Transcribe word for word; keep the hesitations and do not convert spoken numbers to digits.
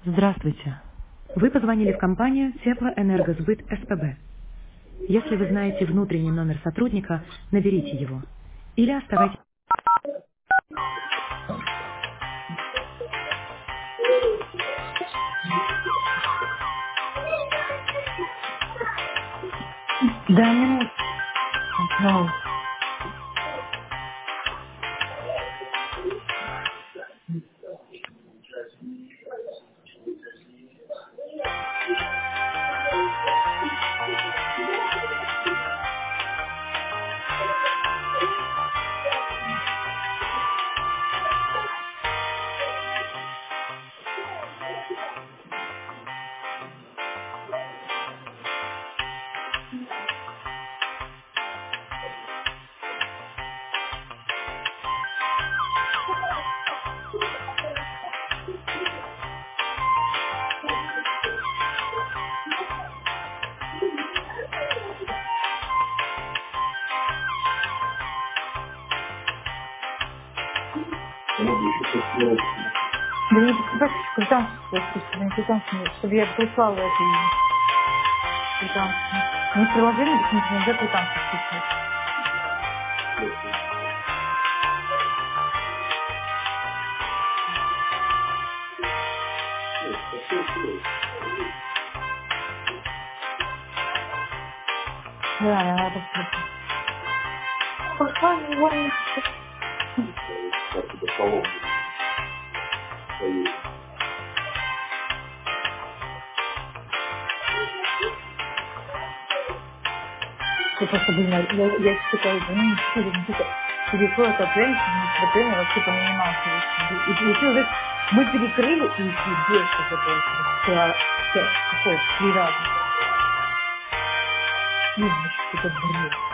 Здравствуйте. Вы позвонили в компанию Теплоэнергосбыт СПБ. Если вы знаете внутренний номер сотрудника, наберите его. Или оставайтесь... Да, минут. Ну, да не покупайте квитанцию, просто не квитанцию, чтобы я прислала эту квитанцию. Не в приложении, почему-то нельзя квитанцию скачать. Да, я надо посмотреть. Пошла, не Я просто, блин, я, я, я такая, ну, не чуть не тихо. Перекрою это время, потому что это время вообще по минималке вышли. И получилось, мы перекрыли, и еще больше закончилось. Вчера, вчера, какой, три раза. Ну, вообще, какой-то бред.